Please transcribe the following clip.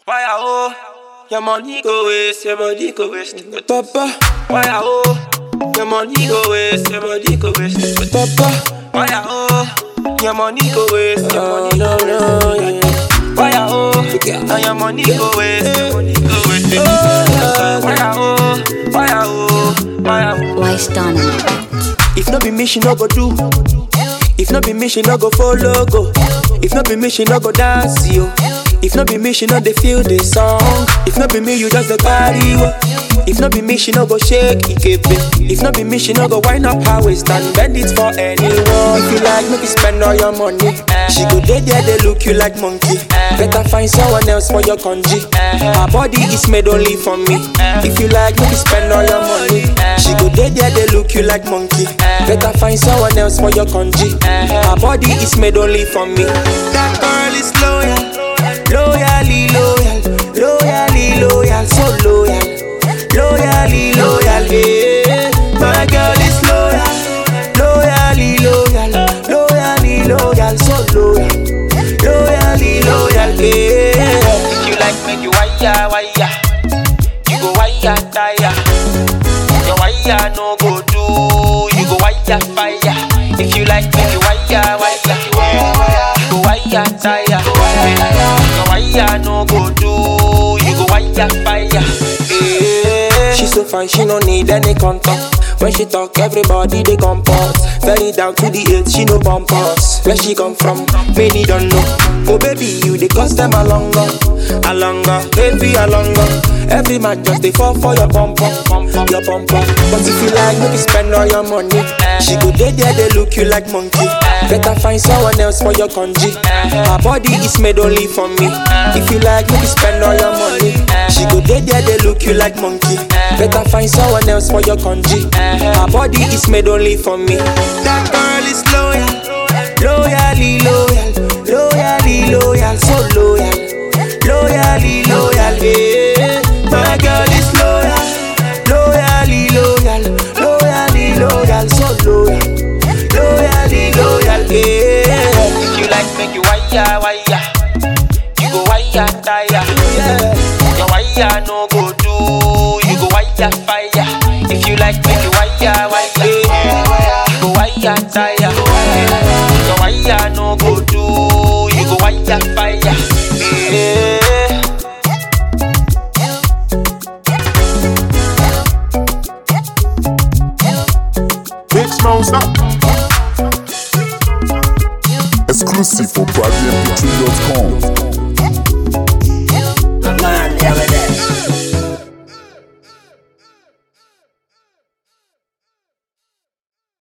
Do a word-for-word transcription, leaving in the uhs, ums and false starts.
Why I oh? Your money go waste, your body go waste. Papa, why I oh? Your money go waste, your body go waste. Papa, why I oh? Your money go waste, your money no, go no, waste. yeah. Why I oh? And your money go waste, your money go waste. Why I oh? Why I oh? Why I oh? Why stand on it? If not be me, she no go do. If not be me, she no go follow go. If not be me, she no go dance yo. If not be me, she no dey feel the song. If not be me, you just the carry wo. If not be me, she no go shake ikepe. If not be me, she no go wind up her waist and bend it for anyone. If you like, make you spend all your money. She go dey there, they look you like monkey. Better find someone else for your congee. Her body is made only for me. If you like, make you spend all your money. She go dey there, they look you like monkey. Better find someone else for your congee. Her body is made only for me. That girl is loyal, loyally loyal, loyally loyal, so loyal, loyally loyal. Yeah. My girl is loyal, loyally loyal, loyally loyal, so loyal, loyally loyal. Yeah. If you like, make you wire, wire. You go wire, tire. Your wire no go do. You go wire, fire. If you like, make you wire, wire. You go wire, tire. Your wire no go do. You go wire, fire. Yeah. She so fine, she no need any contact. When she talk, everybody they compose. Very down to the earth, she no bumpers. Where she come from, many don't know. Oh baby, you they cost them a longer, a longer, baby a longer. Every man just they fall for your bumper, your bumper. But if you like, make you spend all your money. She go there, there they look you like monkey. Better find someone else for your congee. Her body is made only for me. If you like, make you spend all your money. She go there, there they look you like monkey. Better find someone else for your congee. Her body is made only for me. That girl is loyal, loyally loyal, loyally loyal, so loyal, loyally loyal. Yeah. My girl is loyal, loyally loyal, loyally loyal, so loyal, loyally loyal. Yeah. If you like, make you wire, wire. You go wire, tire. Yeah. Your wire no go do. You go wire, fire. If you like, make you wire, wire. You go wire, tire. Your wire no go do. You go wire, fire.